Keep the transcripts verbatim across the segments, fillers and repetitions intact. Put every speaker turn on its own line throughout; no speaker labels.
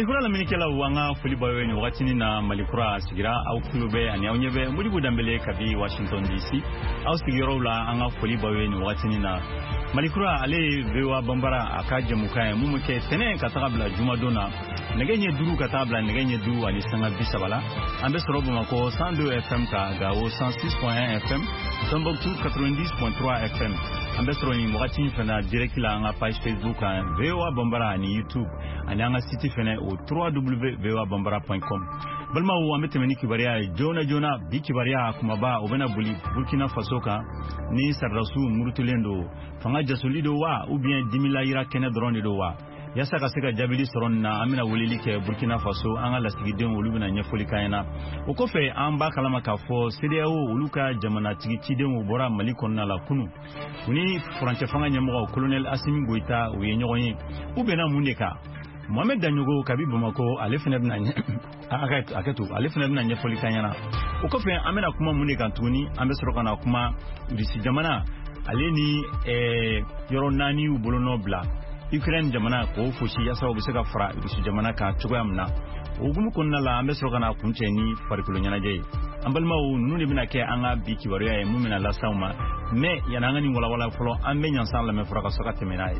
Malikura la minikela wanga fuli bawe ni wakati ni na Malikura sigira au klube ani au nyebe mulibu dambele kabi Washington D C au sigiro la anga fuli bawe ni wakati ni na Malikura ale vewa bambara akaje mukaye mumuke tene katabla jumadona negenye duru katabla negenye duru ali sanga bisabala ambe sorobo mako cent deux F M ka gawo cent six point un F M Tombouctou quatre-vingt-dix point trois F M ambe soroni wakati fena direct la anga page Facebook vewa bambara ni YouTube ani anga site fena au w w w point vewa bambara point com balma wo ambe temeni kibaria jona jona bi kibaria kuma ba obena buli Burkina Faso ka ni sarrasu murutulendo fanga jasolido wa ou bien dimila ira kene drone do wa yasa ka seka jabili soron na amina wulili ke Burkina Faso anga la sigiden wulu na nyefoli kayena o ko fe an ba kalama ka fo C D A O wuluka jamana tigi tiden wo bora Mali konna la kunu ni franche fanga nyamo colonel Assimi Goïta o ye nyogonye ou bena muneka Mohamed Danyogo kabi Bamako ale fene na akat akatu ale fene na nyefoli kayena o ko fe amina kuma muneka tuni ambe soroka na kuma urisi jamana ale ni eh yoro nani u bolono bla Ukraine jamana ko fushi yasa obiseka fra urisi jamana ka tugamna ogumu konna la ambe soroka na kuncheni farikulo nyana je ambalma o nuni bina ke anga biki waria e mumina la sauma me yana ngani wala wala folo ambe nyansan la me fraka soka temenai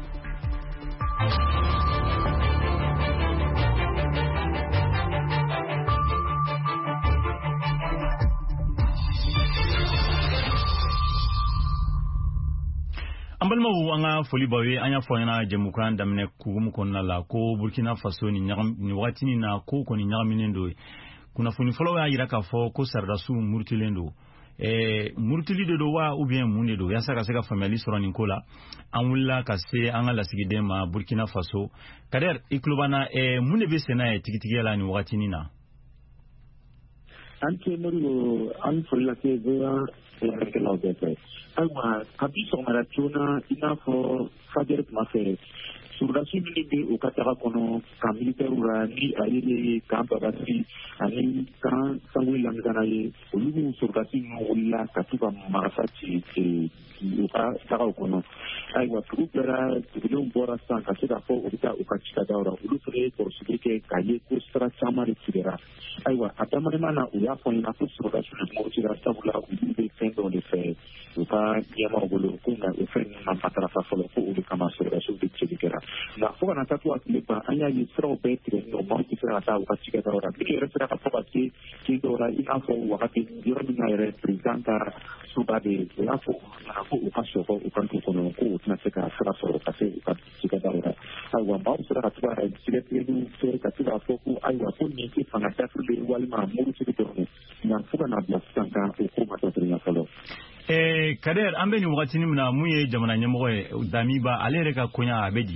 ambalma wo anga foli bawe anya foyana jemukan damne kugumu konna la ko Burkina Faso ni nyagam ni wati ni na ko ko ni nyaminendo kuna funi folo ya iraka fo ko sardasu murtilendo eh murtilido do wa ou bien munedo yasa ka seka family soroni kola anwulla ka se anga la sigide ma Burkina Faso kader iklubana eh munebe sena e tigitigi la ni wati ni na
anche moro an folla che vera che la dete alma capisco ma ragiona inafo fagere ma fere surasi ni o katara kono kamilite urani ayele kampa basi ani kan sangwe lamzana ye olugu surasi no ulla katuba marafati ke uka sara kono aiwa trupera tudo bora san kasida fo ubita ukachika daura ulufre por subike kaye kustra chama de sidera aiwa atamane mana uya fo ina fu surasi mo tira sabula ube fendo de fe uka yama ogolo kunga ufen na patrafa fo ko ubi kama surasi de sidera na fuga na tatu akilipa anya yisro betre no monti fra ta ukachika daura biki resera ka fuga ki ki dora inafo wakati yoro na representa subade lafo na fu ukasho ko ukantu kono ko tunaseka fra fo kase ukachika daura aiwa mbao sura katwa silete du sura katwa foku aiwa poni ki fanga tatu de wali ma muru ti dorne na fuga na blasanga ko ma to trinya falo
eh kader ambe ni wakati ni mna muye jamana nyamo damiba alere ka kunya abedi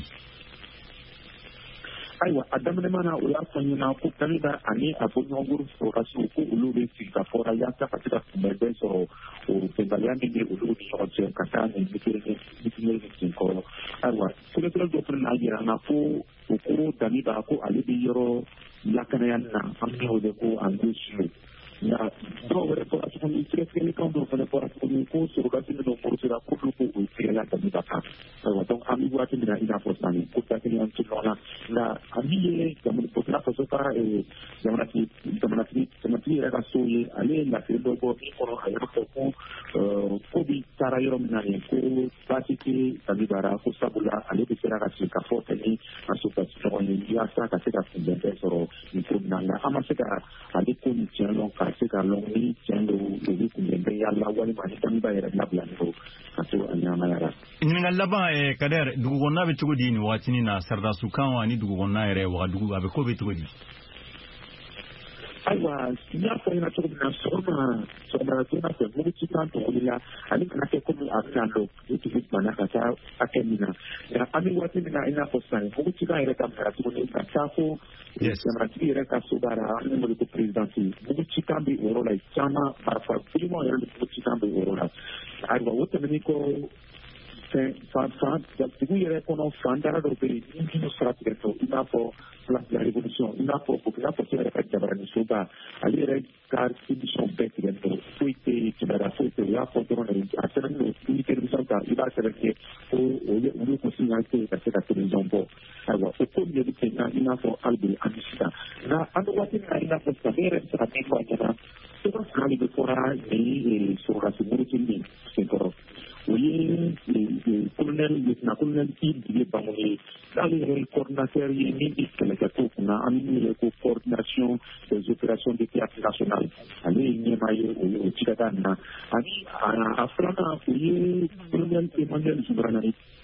aiwa adamne mana uya fanyi na ku tanida ani afonyo guru fora su ku ulube sika fora yata katika kumebe so o tembaliani ni ulube yote katani mikire mikire kinko aiwa kule kule doktor na gira na fu ku tanida ku alibi yoro yakana yanna amni ode ku angusu na dove por asco ni tre che quando fa le por asco ni ku so ga tin no por sera ku ku ku tira ta ni ta aiwa donc ami guati na ina fostani ku ta ni antu na na ami come potrà fare e siamo qui siamo qui siamo qui ragazzi alle la credo po piccolo aereo po po di sarayro minani ku basiki tabibara ku sabula alle di ragazzi ka foto ni associazione ni yasa ka seka fundente soro ni kunanga ama seka alle ku channel ka seka longi channel ni kunde ya la wali mani tamba era na blando kato anyama yara
ni ngalla e kader dugu gonna be tugudi ni watini na sarda su kan wani dugu gonna ere wa dugu abe ko be tugudi
aiwa sinya ko ina tugu na soma soma tuna ko mu ci tanto ila ani kana ke ko mu afando itu bit mana kata akemina ya ami wati na ina ko sai mu ci ka ire kam para tugu ni ka ko
yes
siamo qui ire ka subara ani mo ko presidenti mu ci kambi oro la chama para fa primo era mu ci kambi oro la aiwa wote ni ko fa fa da tugu ire ko no fandara do per in no strategico ina po la rivoluzione ina po ko la po era ka jabara ni suba ali ire ka si son peti dentro fuite ci da fuite ya po to ne a sera ni ni per risalta i ba sera che o o io ko si anche ka sera television po aiwa o ko ni di che ina po albi a ina fostare sa te fa jana to ka ni be fora ni so ra seguro ni seguro oui le colonel le colonel qui dit ba mo ni dali le coordinateur ni ni que le ko na ami le coordination des opérations de théâtre national ali ni ma yo o chikata na ani afrana oui colonel Emmanuel Soubrana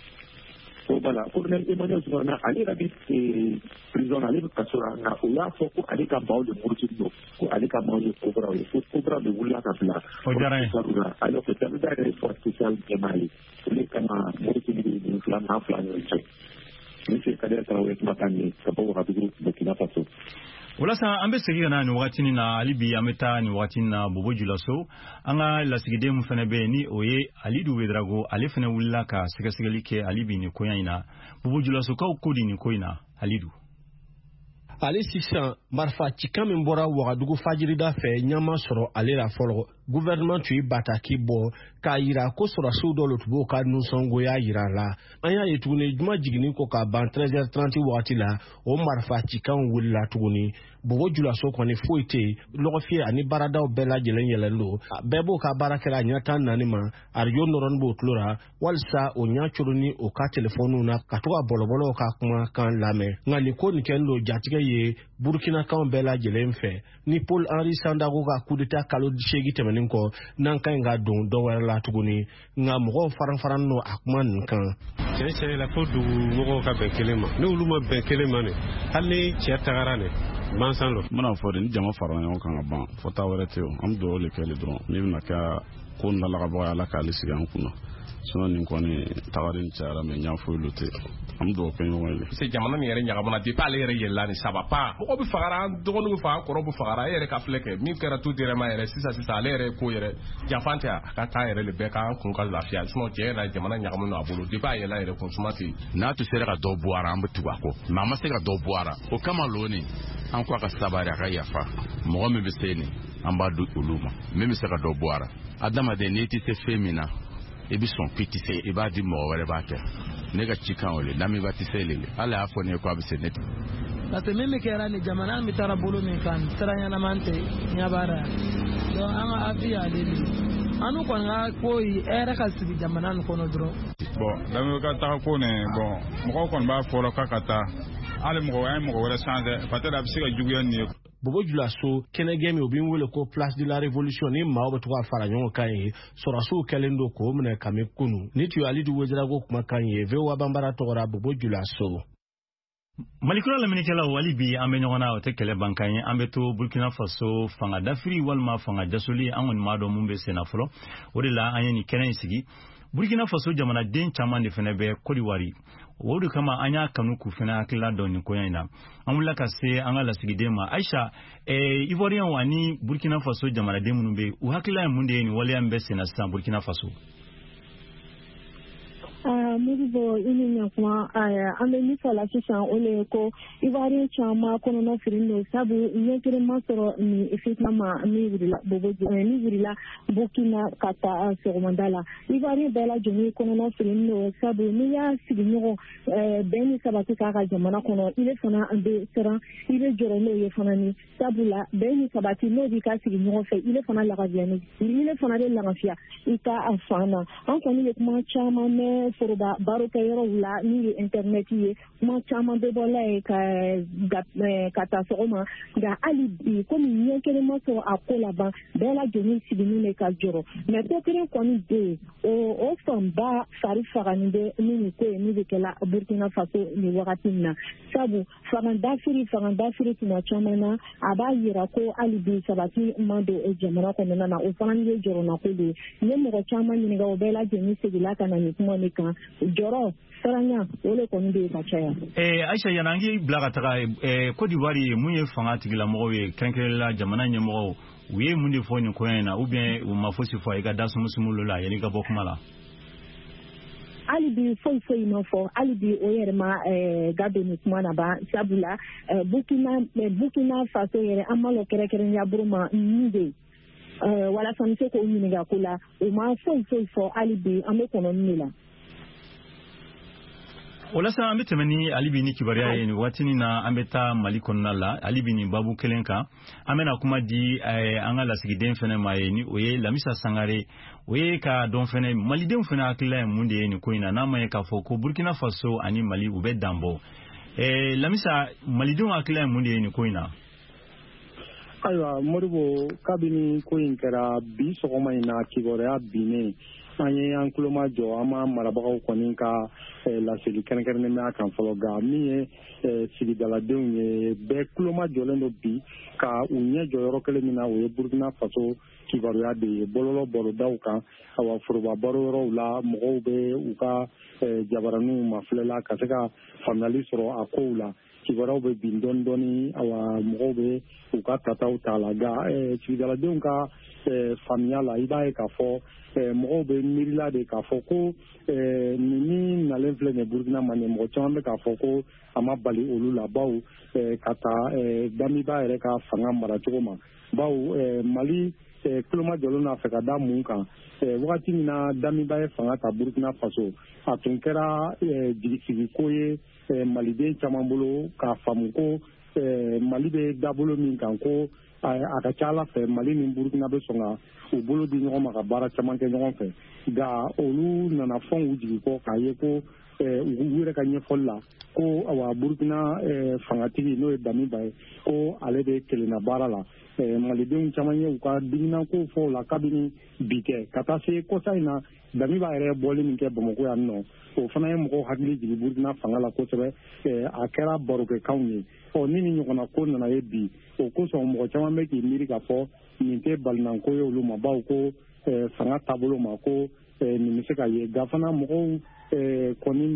voilà colonel Emmanuel Soubrana ali rabi prison ali kasura na oya foko ali ka bawo de murtido ko ali ka bawo de cobra ko cobra de wula ka bla
o jara
alors que ça veut dire que force sociale de Mali le kama murtido de flan na flan yo che monsieur Kader Traoré makani ka bawo ka bigu Burkina Faso
wala sa ambe segi na ni wakati na alibi ameta ni wakati na Bobo Dioulasso anga la sigide mu fene be ni oye Alidu Wedrago ale fene wulla ka sega segalike alibi ni koyina Bobo Dioulasso ka okodi ni koyina Alidu
ale sisan marfa cika min bɔra Wagadugu fajirida fɛ ɲama sɔrɔ ale la fɔlɔ gouvernement tun ye bataki bɔ k'a yira ko sɔrɔsiw dɔ lotubo ka nusɔngoya yira la an y'a ye tuguni juma jiginni ko ka ban treize heures trente wagati la o marfa cikanw wulila tuguni Bobo Dioulasso kɔni foyi tɛ yen lɔgɔfiyɛ ani baaradaw bɛɛ lajɛlen yɛlɛlen don bɛɛ b'o ka baara kɛra ɲɛ tan naani ma arajo nɔrɔnin b'o tulo la walisa o ɲɛ coro ni o ka telefɔniw na ka to ka bɔlɔbɔlɔw ka kuma kan lamɛn nka nin ko nin kɛlen don jatigɛ ye burukinakanw bɛɛ lajɛlen fɛ ni Paul Henri Sandago ka coup d'état kalo seegin tɛmɛnen kɔ n'an ka ɲi ka don dɔ wɛrɛ la tuguni nka mɔgɔw faran-faran no a kuma nin kan
cɛ cɛ la fo dugu mɔgɔw ka bɛn kelen ma ni olu ma bɛn kelen ma ne hali ni cɛ tagara ne mansan lo
mana fɔ de ni jama fara ɲɔgɔn kan ka ban fɔ taa wɛrɛ tɛ an bɛ dugawu de kɛle dɔrɔn ni bɛna kɛ ko nalagabɔ ala k'ale sigi an kunna sinon nin kɔni tagari ni cayara mɛ ɲa foyi lo tɛ an bɛ dugawu kɛ ɲɔgɔn ye
c'est jamana min yɛrɛ ɲagamana depuis ale yɛrɛ yɛlɛla ni saba pa mɔgɔ bɛ fagara an dɔgɔninw bɛ faga kɔrɔ bɛ fagara e yɛrɛ ka filɛ kɛ min kɛra tout yɛrɛ ma yɛrɛ sisan sisan ale yɛrɛ ko yɛrɛ janfan tɛ a ka taa yɛrɛ de bɛɛ k'an kun ka lafiya sinon cɛ yɛrɛ jamana ɲagamana a bolo depuis a yɛlɛla yɛrɛ kun suma tɛ
n'a tun sera ka dɔ bɔ ara an bɛ tugu a kɔ mɛ a ma se ka dɔ bɔ ara o kama loni an ko a ka sabari a ka yafa mɔgɔ min bɛ se nin an b'a di olu ma min bɛ se ka dɔ bɔ ara adamaden n'i tɛ se fɛn min na i bɛ sɔn k'i tɛ se i b'a di mɔgɔ wɛrɛ b'a kɛ ne ka cikan o le lamɛnba tɛ se le ala y'a fɔ ne ye ko a bɛ se ne tɛ
parce que min bɛ kɛra ni jamana min taara bolo min kan sira ɲɛnaman tɛ ɲabara donc an ka avis y'ale de an n'u kɔni ka ko ye hɛrɛ ka sigi jamana nin kɔnɔ dɔrɔn
bon lamɛn ka taga ko nin bon mɔgɔw kɔni b'a fɔ k'a ka taa hali mɔgɔ an ye mɔgɔ wɛrɛ san dɛ peut-être a bɛ se ka juguya nin ye
Bobo Dioulasso kɛnɛgɛn min o bɛ wele ko place de la révolution ni maaw bɛ to ka fara ɲɔgɔn kan ye sɔrɔsiw kɛlen don k'o minɛ kami kunu ni tun ye Alidu Wedrago kumakan ye V O A banbara tɔgɔra Bobo Dioulasso.
Malikura laminikɛlaw wali bi an bɛ ɲɔgɔn na o tɛ kɛlɛ bankan ye an bɛ to Burkina Faso fanga dafiri walima fanga jasoli an kɔni m'a dɔn mun bɛ sen na fɔlɔ o de la an ye nin kɛnɛ in sigi Burkina Faso jamanaden caman de fana bɛ Côte d'Ivoire o de kama an y'a kanu k'u fana hakilila dɔn nin koɲa in na an wulila ka se an ka lasigiden ma Aisha eh, Ivoirien ani Burkina Faso jamanaden minnu bɛ u hakilila ye mun de ye nin waleya min bɛ sen na sisan Burkina Faso
Modibo ini nyakuma an bɛ min fɔ la sisan o le ye ko Ivoirien caman kɔnɔna firilen don sabu ɲɛkelen ma sɔrɔ ni effectivement min wulila Bobo min wulila Burkina ka taa sɔgɔmada la Ivoirien bɛɛ lajɛlen kɔnɔna firilen don sabu n'i y'a sigi ɲɔgɔn bɛn ni sabati k'a ka jamana kɔnɔ ile fana bɛ siran i bɛ jɔrɔ n'o ye fana ni sabula bɛn ni sabati n'o b'i ka sigi ɲɔgɔn fɛ ile fana lagafiya ni ile fana bɛ lagafiya i ka a fan na an kɔni ye kuma caman mɛn foroba baro kɛ yɔrɔw la ni ye internet ye kuma caman bɛ bɔ la ye ka ka taa sɔgɔma nka hali bi komi ɲɛ kelen ma sɔrɔ a ko laban bɛɛ lajɛlen siginin de ka jɔrɔ mɛ ko kelen kɔni bɛ yen o fanba fari fagani bɛ ni nin ko ye min bɛ kɛla Burkina Faso nin wagati min na sabu fangandafiri fangandafiri tuma caman na a b'a yira ko hali bi sabati ma don jamana kɔnɔna na o fana ye jɔrɔnako de ye n ye mɔgɔ caman ɲininka o bɛɛ lajɛlen segila ka na nin kuma ne kan jɔrɔ saranya o le kɔni bɛ yen ka caya.
Eh, Aisha yana an k'i bila ka taga eh, Côte d'Ivoire ye mun ye fanga tigilamɔgɔw ye kɛrɛnkɛrɛnla jamana ɲɛmɔgɔw u ye mun de fɔ nin koɲa in na ou bien u ma fosi fɔ i ka da sumusumu la yanni i ka bɔ kuma la.
hali bi foyi foyi ma fɔ hali bi o yɛrɛ ma ga don nin kuma na ban sabula Burkina Burkina Faso yɛrɛ an ma lɔ kɛrɛnkɛrɛnya buru ma min bɛ yen walasa n bɛ se k'o ɲininka ko la u ma foyi foyi fɔ hali bi an bɛ kɔnɔ min de la.
wala sa an bɛ tɛmɛ ni ali bi ni kibaruya ye ni waati na an bɛ taa Mali kɔnɔna la ali bi ni babu kelen kan an bɛna kuma di an ka lasigiden fɛnɛ ma ye ni o ye Lamisa Sangare o ye ka dɔn fɛnɛ malidenw fɛnɛ hakilila ye mun de ye ni ko in na n'a ma ye k'a fɔ ko Burkina Faso ani Mali u bɛ danbɔ eh, Lamisa malidenw hakilila ye mun de ye ni ko in na.
Ayiwa Modibo kabini ko in kɛra bi sɔgɔma in na kibaruya binnen an ye an kuloma jɔ an ma marabagaw kɔni ka laseli kɛrɛnkɛrɛnnen bɛ a kan fɔlɔ nka min ye sigidaladenw ye bɛɛ kuloma jɔlen don bi ka u ɲɛ jɔ yɔrɔ kelen min na o ye Burkina Faso kibaruya de ye bɔlɔlɔ barodaw kan awa foroba baro yɔrɔw la mɔgɔw bɛ u ka jabaraninw mafilɛla ka se ka faamuyali sɔrɔ a kow la kibaruyaw bɛ bin dɔɔni dɔɔni awa mɔgɔw bɛ u ka tataw ta la nka sigidaladenw ka faamuya la i b'a ye k'a fɔ mɔgɔw bɛ miirila de k'a fɔ ko nin min nalen filɛ nin Burkina ma nin mɔgɔ caman bɛ k'a fɔ ko a ma bali olu la baw ka taa Damiba yɛrɛ ka fanga maracogo ma baw Mali kuloma jɔlen n'a fɛ ka da mun kan wagati min na Damiba ye fanga ta Burkina Faso a tun kɛra jigisigiko ye maliden caman bolo k'a faamu ko Mali bɛ dabolo min kan ko a ka ca Ala fɛ Mali ni Burkina bɛ sɔn ka u bolo di ɲɔgɔn ma ka baara caman kɛ ɲɔgɔn fɛ nka olu nana fɔn u jigi kɔ k'a ye ko u yɛrɛ ka ɲɛfɔli la ko awa Burkina fangatigi n'o ye Damiba ye ko ale de kelenna baara la malidenw caman ye u ka diminako fɔ o la kabini bi kɛ ka taa se kɔsa in na Damiba yɛrɛ bɔli min kɛ Bamako yan nɔ o fana ye mɔgɔw hakili jigin Burkina fanga la kosɛbɛ a kɛra barokɛkanw ye ɔ ni ni ɲɔgɔnna ko nana ye bi o kosɔn mɔgɔ caman bɛ k'i miiri k'a fɔ nin tɛ balinanko ye olu ma baw ko fanga taabolo ma ko nin bɛ se ka ye nka fana mɔgɔw kɔni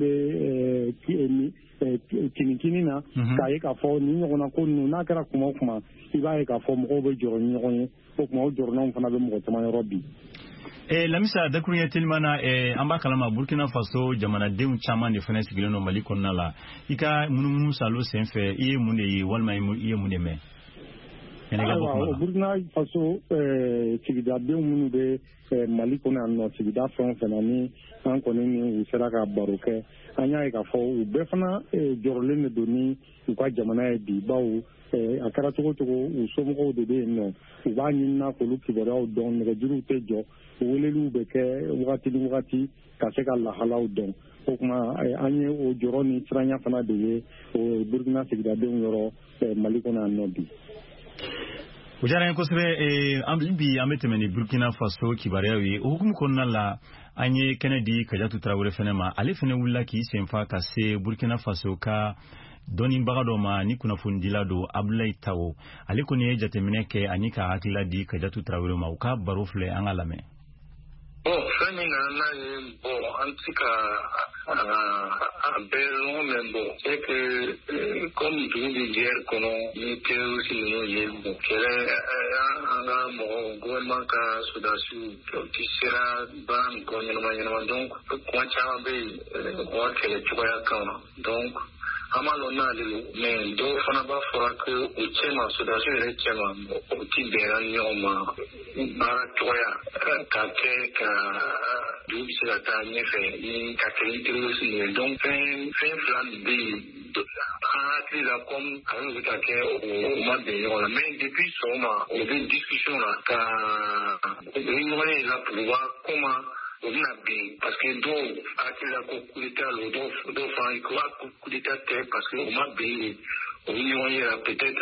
bɛ kinikini na k'a ye k'a fɔ nin ɲɔgɔnna ko ninnu n'a kɛra kuma o kuma i b'a ye k'a fɔ mɔgɔw bɛ jɔrɔ ni ɲɔgɔn ye o kuma o jɔrɔnaw fana bɛ mɔgɔ caman yɔrɔ bi.
Eh, Lamisa dakurunya telimana eh, an b'a kalama Burkina Faso jamanadenw caman de fana sigilen don Mali kɔnɔna la i ka munumunu salo senfɛ i ye mun de ye walima i ye mun de mɛn.
Ayiwa Burkina Faso sigidadenw minnu bɛ Mali kɔnɔ yan nɔ sigida fɛn o fɛn na ni an kɔni ni u sera ka baro kɛ an y'a ye k'a fɔ u bɛɛ fana jɔrɔlen de don ni u ka jamana ye bi baw a kɛra cogo cogo u somɔgɔw de bɛ yen nɔ u b'a ɲinina k'olu kibaruyaw dɔn nɛgɛjuruw tɛ jɔ weleliw bɛ kɛ wagati ni wagati ka se ka lahalaw dɔn o kuma an ye o jɔrɔ ni siranya fana de ye o Burkina sigidadenw yɔrɔ Mali kɔnɔ yan nɔ bi.
O diyara n ye kosɛbɛ an bi an bɛ tɛmɛ ni Burkina Faso kibaruyaw ye o hukumu kɔnɔna la an ye kɛnɛ di Kajatu Tarawele fɛnɛ ma ale fɛnɛ wulila k'i senfa ka se Burkina Faso ka dɔnnibaga dɔ ma ni kunnafonidila don Abdoulaye Tawo ale kɔni ye jateminɛ kɛ ani ka hakilila di Kajatu Tarawele ma u ka baro filɛ an ka lamɛn.
Bon, fɛn min nana n'a ye bon an ti ka a bɛɛ lɔn mɛ bon c'est que comme dugu bɛ guerre kɔnɔ ni terroriste ninnu ye bon kɛlɛ an ka mɔgɔ gouvernement ka sodasiw ti sera baara nin kɔ ɲɛnama ɲɛnama donc kuma caman bɛ yen o ka kɛlɛ cogoya kan donc an b'a dɔn n'ale don mais dɔw fana b'a fɔra ko o cɛma sodasiw yɛrɛ cɛma o ti bɛnna ɲɔgɔn ma baara cogoya ka kɛ ka dugu bɛ se ka taa ɲɛfɛ ni ka kɛ ni terroriste ye donc fɛn fɛn fila nin bɛ yen an hakili la comme a bɛ ka kɛ o ma bɛn ɲɔgɔn la mais depuis sɔgɔma o bɛ discussion la ka o bɛ ɲɔgɔn ye la pour voir comment o bɛna bin parce que dɔw hakili la ko coup d'état lo dɔw dɔw fana ko a coup d'état tɛ parce que o ma bin de o bɛ ɲɔgɔn ye la peut-être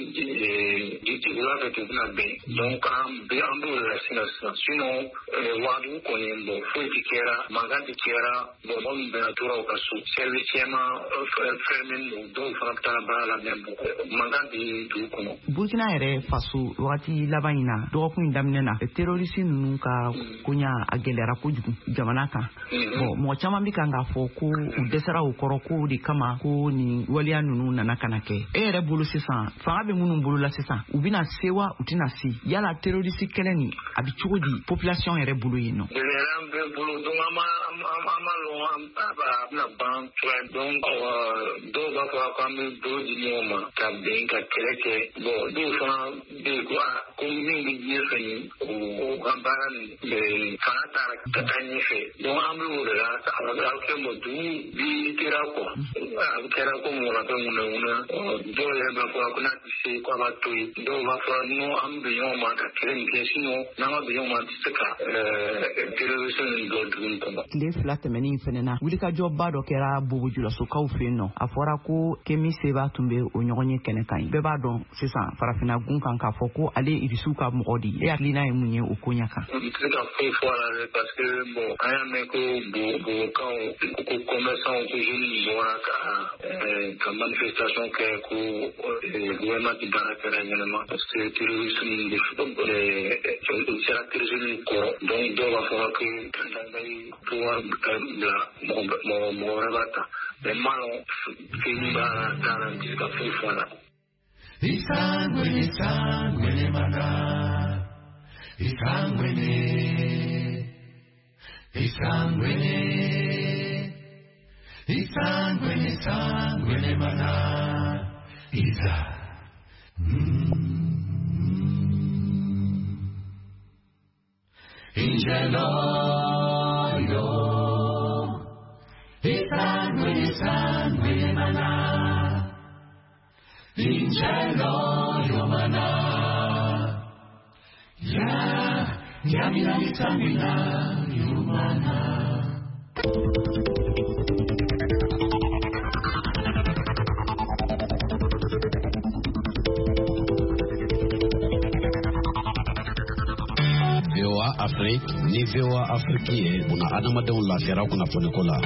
o y'a fɛ k'o bɛna bin donc an bɛ an b'o de la sisan sisan sinon wagadugu kɔni bon foyi tɛ kɛra mankan tɛ kɛra bon mɔgɔ min bɛna tora o ka so service cɛman fɛrɛlen don dɔw fana bɛ taa baara la mais bon mankan tɛ dugu kɔnɔ.
Burkina yɛrɛ faso wagati laban in na dɔgɔkun in daminɛ na terroriste ninnu ka koɲa a gɛlɛyara kojugu jamana kan bon mɔgɔ caman bɛ kan k'a fɔ ko u dɛsɛra o kɔrɔ ko de kama ko nin waleya ninnu nana kana kɛ e yɛrɛ bolo sisan fanga bɛ minnu bolo la sisan u bɛna se wa u tɛna se yala terroriste kɛlɛ nin a bɛ cogo di population yɛrɛ bolo yen nɔ.
gɛlɛya bɛ bolo donc an ma an ma lɔn na ban tren donc do ba ko kam do di nyoma ka ben ka keleke bo do fa de ko ko ni ni ni o ambaran le fata ka tani fe do amru la ala ke mo du bi tira ko kera ko mo la ko mo na do le ba ko ko na si ko ba tu do ba fa no am bi nyoma ka kelen ke sino na ma bi nyoma tsaka eh television do dun ko
le flat meni fenena wuli ka job ba do kera bubu jula so kaw fe no afora ko kemi seba tumbe o nyogonye kene kan be ba don sisan farafina gun kan ka foko ale irisu ka modi e aklina e munye o konya kan
ka fe fora parce que bon aya me ko bo bo kan ko commerçant ko jeni bona ka eh ka manifestation ke ko gouvernement di dara kera nyama parce que terrorisme de football eh sera terrorisme ko donc do va fora que ndai pouvoir la mo mo rabata le malo finiva dara di ka fe fora
Isangwe isangwe ne mana Isangwe ne Isangwe ne Isangwe ne Isangwe ne mana Isa Ingelo yo Isangwe ne Isangwe ne mana Ingelo yomana ya ya mina mitamina yomana
V O A Afrique ni V O A Afrique una adamadenw lafiyara kunnafoni ko la.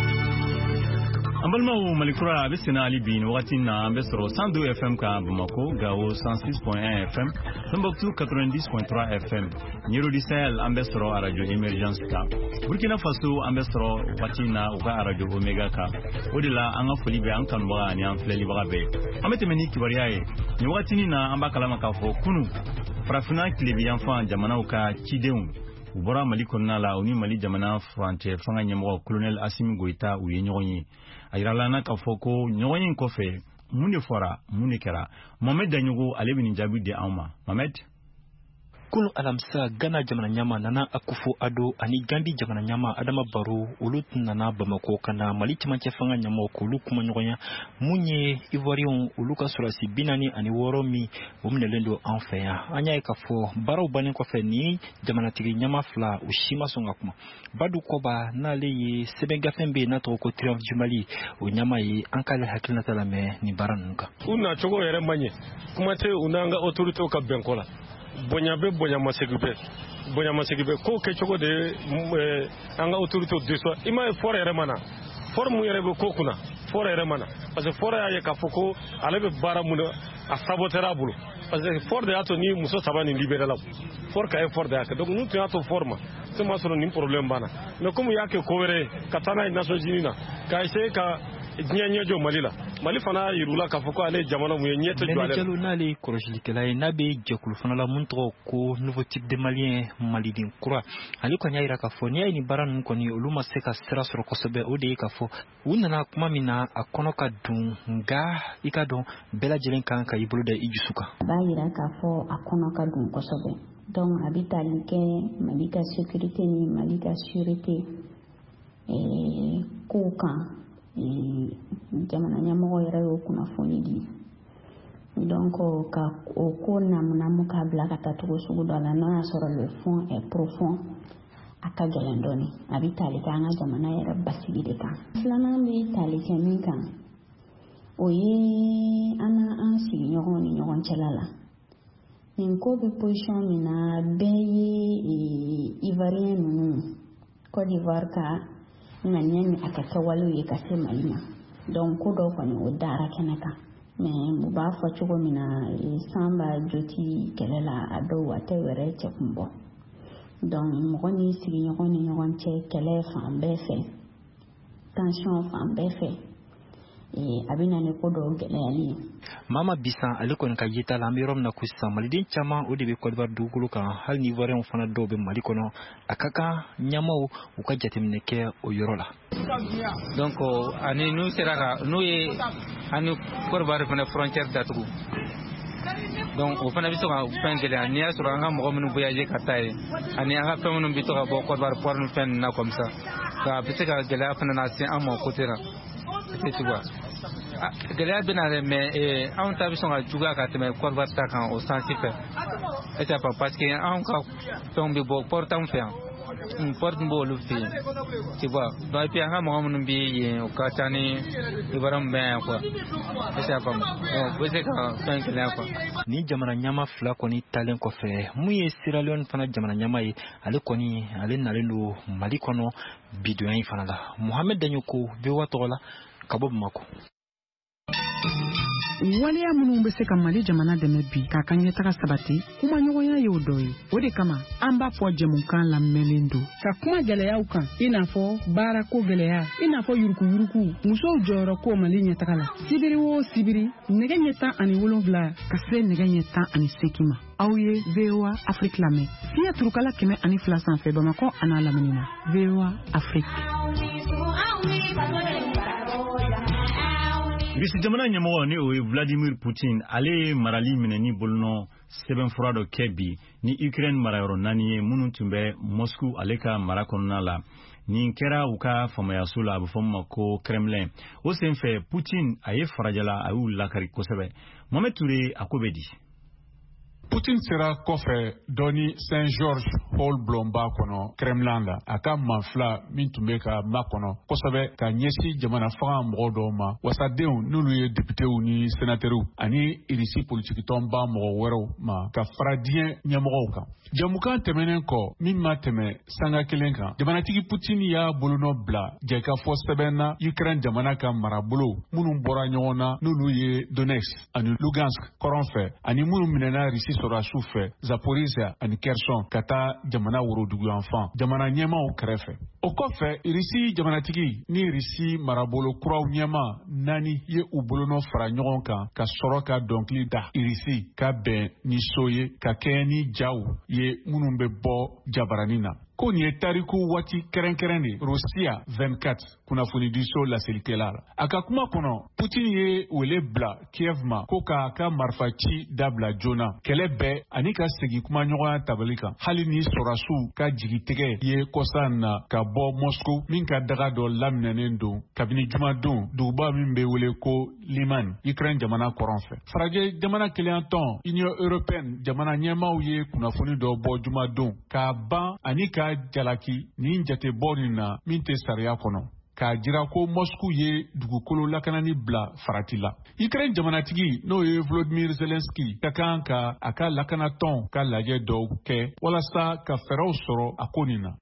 Ambalma Malikura abisina Ali bin wati na ambesro cent deux F M ka Bamako, Gao cent six point un F M, Tombouctou quatre-vingt-dix point trois F M, Niro di Sahel ambesro a Radio Emergence ka, Burkina Faso ambesro wati na uka a Radio Omega ka, odila anga folibe ankanwa ni anfleli bagabe. Amete meni kibariaye, ni wati ni na ambakalama ka fo kunu, Frafina kilebi yanfan jamana uka chideun. Ubora Mali Konala uni Mali jamana frante fanga nyemo Colonel Assimi Goïta ou yenyoyi ayiralana ka foko nyoyi kofe mune fora mune kera Mohamed Danyogo alebini jabi de Auma Mohamed
Kunu alamsa Ghana jamana nyama nana akufo ado ani Gambia jamana nyama Adama Barrow ulut nana Bamako kana Mali timanche fanga nyama kulu kuma nyogonya munye Ivoirion uluka surasi binani ani woromi umne lendo enfeya anya ekafo Barrow bani ko fe ni jamana tigi nyama fla ushima songa kuma badu koba na leye sebenga fembe na to ko triumph du Mali o nyama yi ankale hakilna talame ni baranunka
una chogo yere manye kuma te unanga autorité ka benkola bonya be bonya masegibe bonya masegibe ko ke chogo de anga autorité de so ima fore yere mana for mu yere be ko kuna fore yere mana parce que fore ya ka foko alebe bara mu a sabotera bulu parce que for de ato ni muso sabani libérer la for ka e for de aka donc nous tu ato forma c'est ma solo ni problème bana mais comme yake ko were katana nations unies na ka ese ka nyanya jo malila mali fana yirula ka foko ale jamana mu nyete jo ale
jalo nali korojlikela nabe jekulu fana la muntro ko nouveau type de malien malidin kura ali ko nyaira ka fo ni baran ko ni uluma seka sera soro kosobe ode ka fo unana kuma mina akonoka dun nga ikadon bela jelen kan ka ibulu da ijusuka
bayira ka fo akonoka dun kosobe donc habitali ke malika sécurité ni malika sûreté et kuka jamana nyamo yera yo kuna foni di donc ka o ko namna muka bla ka tatu sugu dala na soro le fond est profond aka galandoni abitali kana jamana yera basigi de kan flana mi tali kemi kan oye ana ansi nyogoni nyogon chalala ninko be position mina beye ivoirien nu Côte d'Ivoire ka na nyami akatawalu yekase malima donc ko do ko ni odara kenaka me buba fa chugo mina samba joti kelela ado wate were chekumbo donc mo ni sigi ngoni ngon che kele fa mbefe tension fa mbefe e abina ne ko do gele ali
Mama Bisan ale kɔni ka yeta la an bɛ yɔrɔ min na ko sisan maliden caman o de bɛ Côte d'Ivoire dugukolo kan hali ni Ivoirien fana dɔw bɛ Mali kɔnɔ a ka kan ɲɛmaaw u ka jateminɛ kɛ o yɔrɔ la.
Donc ani n'u sera ka n'u ye ani Côte d'Ivoire fana frontière datugu donc o fana bɛ se ka fɛn gɛlɛya n'i y'a sɔrɔ an ka mɔgɔ minnu voyager ka taa yen ani an ka fɛn minnu bɛ to ka bɔ Côte d'Ivoire port ni fɛn ninnu na comme ça a bɛ se ka gɛlɛya fana na se an ma côté la c'est tout. Gɛlɛya bɛ na dɛ mais anw ta bɛ sɔn ka juguya ka tɛmɛ Côte d'Ivoire ta kan o sens fɛ et c'est pas parce que anw ka fɛnw bɛ bɔ port anw fɛ yan port n b'olu fɛ yen tu vois donc et puis an ka mɔgɔ minnu bɛ yen o ka ca ni Ivoirien bɛ yan quoi et c'est pas donc o bɛ se ka fɛn gɛlɛya quoi.
Ni jamana ɲama fila kɔni talen kɔfɛ mun ye Sierra Leone fana jamana ɲama ye ale kɔni ale nalen don Mali kɔnɔ bidonya in fana la. Mohamed Danyoko V O A tɔgɔ la ka bɔ Bamako.
Waleya minnu bɛ se ka Mali jamana dɛmɛ bi k'a ka ɲɛtaga sabati kuma ɲɔgɔnya ye o dɔ ye. O de kama an b'a fɔ jɛmukan lamɛnlen don ka kuma gɛlɛyaw kan i n'a fɔ baarako gɛlɛya i n'a fɔ yurukuyuruku musow jɔyɔrɔ ko Mali ɲɛtaga la sibiri o sibiri nɛgɛ ɲɛ tan ani wolonwula ka se nɛgɛ ɲɛ tan ani seegin ma. Aw ye V O A Afrique lamɛn fiɲɛ turukala kɛmɛ ani fila sanfɛ Bamakɔ a n'a lamini na. V O A Afrique.
Bisi jamana ɲɛmɔgɔ ni o ye Vladimir Putin ale marali minɛ ni bolonɔ sɛbɛnfura dɔ kɛ bi ni Ukraine marayɔrɔ naani ye minnu tun bɛ Moscou ale ka mara kɔnɔna la. Nin kɛra u ka famayaso la a bɛ fɔ ma ko Kremlin. O senfɛ Putin a ye farajala a y'u lakari kosɛbɛ. Mohamed Touré a ko bɛ di.
Putin sera kɔfɛ dɔɔni Saint George Hall Blomba kɔnɔ Kremlin la a ka manfila min tun bɛ ka ma kɔnɔ kosɛbɛ ka ɲɛsin jamana fanga mɔgɔ dɔw ma wasadenw n'olu ye députéw ni sénateurs ani irisi politikitɔnba mɔgɔ wɛrɛw ma ka fara diɲɛ ɲɛmɔgɔw kan. Jamukan tɛmɛnen kɔ min ma tɛmɛ sanga kelen kan jamanatigi Putin y'a bolonɔ bila jɛkafɔ sɛbɛn na Ukraine jamana ka marabolo minnu bɔra ɲɔgɔn na n'olu ye Donetsk ani Lugansk kɔrɔn fɛ ani minnu minɛna Risi sɔrɔ su fɛ Zaporizhia ani Kherson ka taa jamana worodugu yanfan jamana ɲɛmaw kɛrɛfɛ. O kɔfɛ Irisi jamanatigi ni Irisi marabolo kuraw ɲɛma naani ye u bolonɔ fara ɲɔgɔn kan ka sɔrɔ ka dɔnkili da Irisi ka bɛn ni so ye ka kɛɲɛ ni jaw ye minnu bɛ bɔ jabarani na. Ko nin ye tariku waati kɛrɛnkɛrɛn de Russia vingt-quatre kunnafonidiso laselikɛla la. A ka kuma kɔnɔ Putin ye wele bila Kiev ma ko k'a ka marifaci dabila joona kɛlɛ bɛɛ ani ka segin kuma ɲɔgɔnya tabali kan hali ni sɔrɔdasiw ka jigitigɛ ye kɔsa na ka bɔ Moscou min ka daga dɔ laminɛnen don kabini jumadon duguba min bɛ wele ko Liman Ukraine jamana kɔrɔn fɛ. Farajɛ jamana kelen tɔn Union Européenne jamana ɲɛmaaw ye kunnafoni dɔ bɔ jumadon k'a ban ani ka jalaki nin jatebɔ nin na min tɛ sariya kɔnɔ k'a jira ko Moscou ye dugukolo lakanani bila farati la. Ukraine jamanatigi n'o ye Volodymyr Zelensky ka kan ka a ka lakanatɔn ka lajɛ dɔw kɛ walasa ka fɛɛrɛw sɔrɔ a ko nin na.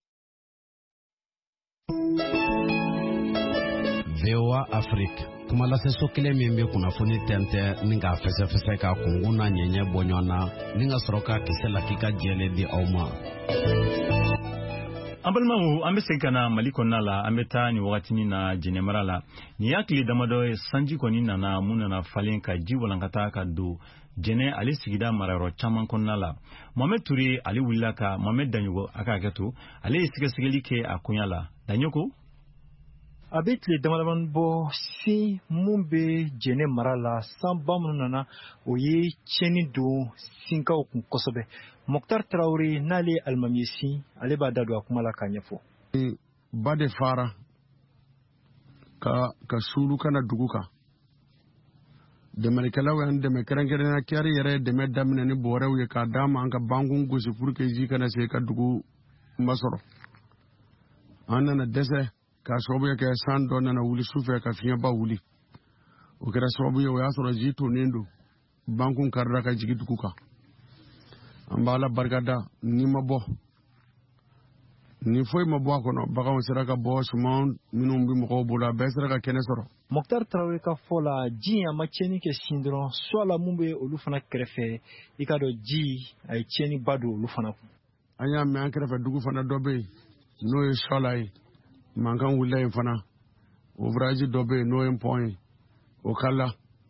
V O A Afrique kuma laseso kelen min bɛ kunnafoni tɛntɛ ni k'a fɛsɛfɛsɛ ka kungun n'a ɲɛɲɛ bɔ ɲɔgɔn na ni ka sɔrɔ ka kisɛ la k'i ka jɛlen di aw ma.
An balimaw an bɛ segin ka na Mali kɔnɔna la an bɛ taa nin wagatinin na Jɛnɛmara la nin y'a tile damadɔ ye sanji kɔni nana mun nana falen ka ji walankata ka don Jɛnɛ ale sigida marayɔrɔ caman kɔnɔna la. Mohamed Touré ale wulila ka Mohamed Danyoko a ka hakɛ to ale ye sɛgɛsɛgɛli kɛ a koɲa la. Danyoko
a bɛ tile damadamanin bɔ si mun bɛ Jɛnɛ mara la sanba minnu nana o ye tiɲɛni don sinkaw kun kosɛbɛ. Mokhtar Traoré n'ale alimami ye si ale b'a da don a kuma la k'a ɲɛfɔ.
Ba de fara ka ka suulu kana dugu kan dɛmɛlikɛlaw y'an dɛmɛ kɛrɛnkɛrɛnnenya kɛri yɛrɛ dɛmɛ daminɛ ni bɔrɛw ye k'a d'a ma an ka bankun gosi pour que ji kana se ka dugu masɔrɔ an nana dɛsɛ k'a sababu kɛ san dɔ nana wuli sufɛ ka fiɲɛba wuli o kɛra sababu ye o y'a sɔrɔ ji tonnen don bankun karira ka jigi dugu kan an b'a la barikada ni ma bɔ ni foyi ma bɔ a kɔnɔ baganw sera ka bɔ suman minnu bɛ mɔgɔw bolo a bɛɛ sera ka kɛnɛ sɔrɔ.
Mokhtar Traoré ka fɔ la ji a ma tiɲɛni kɛ sin dɔrɔn soit la mun bɛ olu fana kɛrɛfɛ i ka dɔn ji a ye tiɲɛni ba don olu fana kun.
An y'a mɛn an kɛrɛfɛ dugu fana dɔ bɛ yen n'o ye Sɔla ye mankan wulila yen fana ouvrage dɔ bɛ yen n'o ye pont ye o kala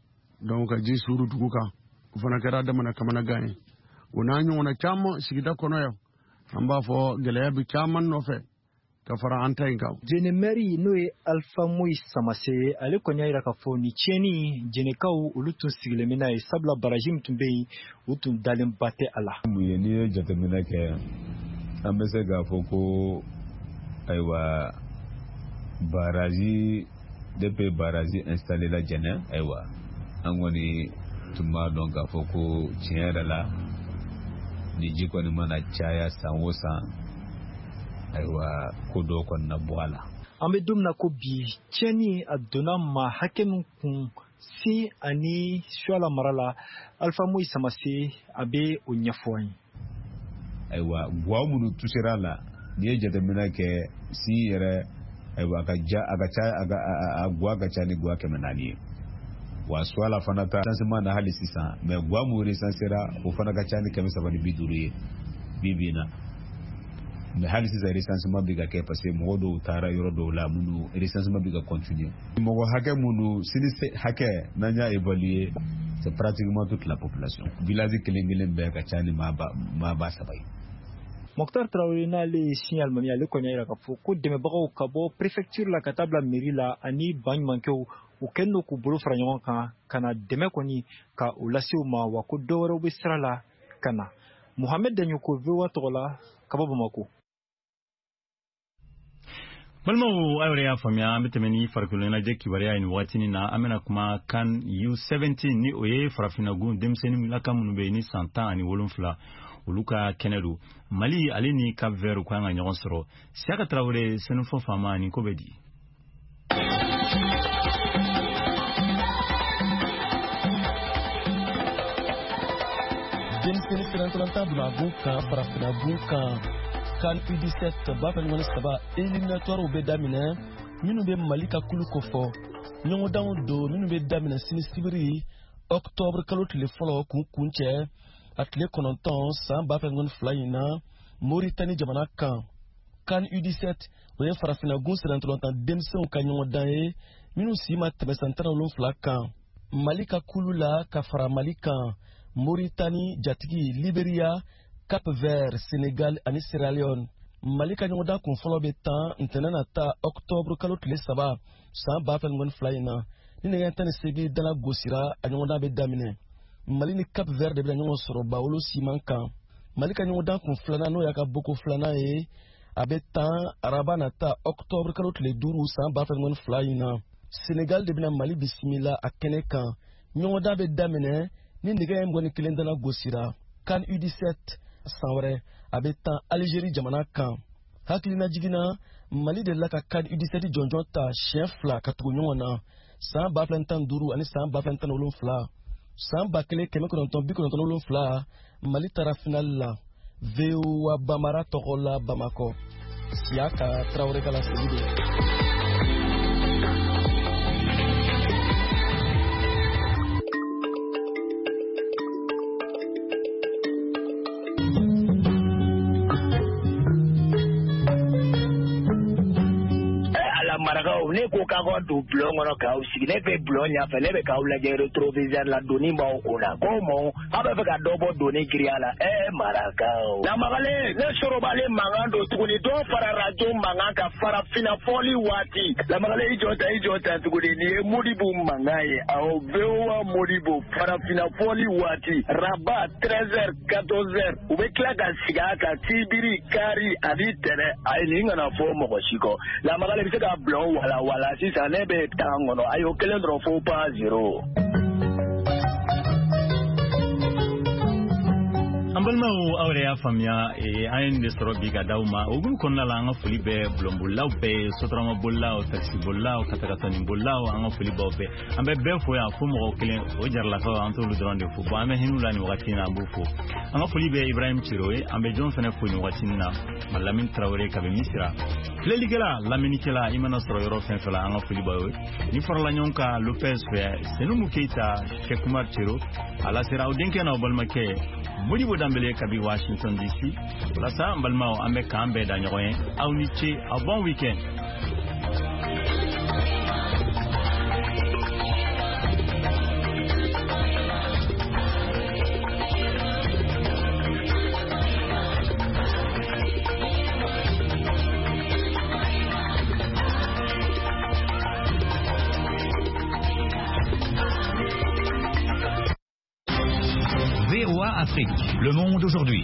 donc ka ji suru dugu kan o fana kɛra damana kamana gan ye o n'a ɲɔgɔnna caman sigida kɔnɔ yan an b'a fɔ gɛlɛya bi caman nɔfɛ ka fara an ta in kan.
Jenemeri n'o ye Alpha Moyi Samase ale kɔni y'a yira k'a fɔ ni tiɲɛni jɛnɛkaw olu tun sigilen bɛ n'a ye sabula baraji min tun bɛ yen u tun dalen ba tɛ a la.
Mun ye n'i ye jateminɛ kɛ an bɛ se k'a fɔ ko ayiwa baraji depuis baraji installé la Jɛnɛ ayiwa an kɔni tun b'a dɔn k'a fɔ ko tiɲɛ yɛrɛ la ni ji kɔni mana caya san o san ayiwa ko dɔw kɔni na bɔ a la.
An bɛ don min na ko bi tiɲɛni a donna maa hakɛ min kun Sin ani Suala mara la Alpha Moyi Samase a bɛ o ɲɛfɔ an ye.
Ayiwa guwa minnu tusera la n'i ye jateminɛ kɛ Sin yɛrɛ ayiwa a ka ja a ka ca a ka a guwa ka ca ni guwa kɛmɛ naani ye wa Suala fana ta recensement na hali sisan mais guwa mun recensera o fana ka ca ni kɛmɛ saba ni bi duuru ye bi bi na. Mais hali sisan recensement bɛ ka kɛ parce que mɔgɔ dɔw taara yɔrɔ dɔw la minnu recensement bɛ ka continuer. Mɔgɔ hakɛ minnu sini hakɛ n'an y'a évaluer c'est pratiquement toute la population. Village kelen kelen bɛɛ ka ca ni maa ba saba ye.
Mokhtar Traoré n'ale signal mani ale kɔni y'a jira k'a fɔ ko dɛmɛbagaw ka bɔ préfecture la ka taa bila mairie la ani baɲumankɛw u kɛlen don k'u bolo fara ɲɔgɔn kan ka na dɛmɛ kɔni ka o lase u ma wa ko dɔ wɛrɛw bɛ sira la ka na. Mohamed Danyoko V O A tɔgɔ la ka bɔ Bamako.
Balimaw aw yɛrɛ y'a faamuya an bɛ tɛmɛ ni farikolo ɲɛnajɛ kibaruya ye nin waatinin na an bɛna kuma kan U seventeen ni o ye farafinnagun denmisɛnnin laka minnu bɛ yen ni san tan ani wolonfila olu ka kɛnɛ don Mali ale ni Cap Vert u kan ka ɲɔgɔn sɔrɔ Siaka Traoré Senufo Fama ni ko bɛ di.
denmisɛnnin fɛrɛntɔlanta bila gun kan farafinnagun kan kan U dix-sept ba fɛ ɲɔgɔn saba éliminatoires bɛ daminɛ minnu bɛ Mali ka kulu kofɔ ɲɔgɔndanw don minnu bɛ daminɛ sini sibiri octobre kalo tile fɔlɔ kun kun cɛ a tile kɔnɔntɔn san ba fɛ ɲɔgɔn fila in na Mauritanie jamana kan kan U dix-sept o ye farafinnagun fɛrɛntɔlanta denmisɛnw ka ɲɔgɔndan ye minnu si ma tɛmɛ san tan ni wolonfila kan Mali ka kulu la ka fara Mali kan Mauritanie jatigi Libéria Cap Vert Sénégal ani Sierra Leone Mali ka ɲɔgɔndan kun fɔlɔ bɛ tan ntɛnɛn na ta octobre kalo tile saba san ba fɛ ɲɔgɔn fila in na ni nɛgɛ tan ni seegin dala gosira a ɲɔgɔndan bɛ daminɛ Mali ni Cap Vert de bɛna ɲɔgɔn sɔrɔ bawolo siman kan Mali ka ɲɔgɔndan kun filanan n'o y'a ka boko filanan ye a bɛ tan araba na ta octobre kalo tile duuru san ba fɛ ɲɔgɔn fila in na Sénégal de bɛna Mali bisimila a kɛnɛ kan ɲɔgɔndan bɛ daminɛ ni nɛgɛ mugan ni kelen dala gosira kan U dix-sept san wɛrɛ a bɛ tan Algérie jamana kan hakilina jiginna Mali de la ka kan U dix-sept jɔnjɔn ta siɲɛ fila ka tugu ɲɔgɔn na san ba fila tan duuru ani san ba fila tan wolonfila san ba kelen kɛmɛ kɔnɔntɔn bi kɔnɔntɔn wolonfila Mali taara finali la V O A Bamara tɔgɔ la Bamakɔ Siaka Traoré ka laseli don.
Marakaw ne ko k'a ka don bulon kɔnɔ k'aw sigi ne bɛ bulon ɲɛfɛ ne bɛ k'aw lajɛ rétroviseur la doni b'aw ko la ko mɔ aw bɛ fɛ ka dɔ bɔ doni giriya la ɛ Marakaw Lamakale ne sorobalen mankan don tuguni dɔ fara rajo mankan ka farafinna fɔli waati Lamakale i jɔ ta i jɔ ta tuguni nin ye Modibo mankan ye awɔ V O A Modibo farafinna fɔli waati Rabat treize heures quatorze heures u bɛ tila ka sigi a kan Tibiri Kari ani Tɛnɛ ayi nin kana fɔ mɔgɔ si kɔ Lamakale bɛ se ka bulon wala wala sisan ne bɛ taa kɔnɔ a y'o kelen dɔrɔn fo pas zéro.
An balimaw aw yɛrɛ y'a faamuya an ye nin de sɔrɔ bi ka d'aw ma o hukumu kɔnɔna la an ka foli bɛ bulonbolilaw bɛɛ sotarama bolilaw taxibolilaw katakatani bolilaw an ka foli b'aw bɛɛ an bɛ bɛɛ fo yan fo mɔgɔ kelen o jaralakaw an t'olu dɔrɔn de fo bon an bɛ hin'u la nin wagati in na an b'u fo an ka foli bɛ Ibrahim Ciro ye an bɛ jɔn fana fo nin wagati in na ma Lamine Traoré ka bɛ Misira filɛlikɛla lamɛnnikɛla i mana sɔrɔ yɔrɔ fɛn fɛn la an ka foli b'aw ye ni farala ɲɔgɔn kan Lopez fɛ Senumu Keita Cheikh Ciro ala sera aw denkɛ n'aw balimakɛ Modibo Dambele kabi Washington D C walasa an balimaw an bɛ k'an bɛɛ da ɲɔgɔn ye aw ni ce aw bon week-end.
Afrique. Le Monde aujourd'hui.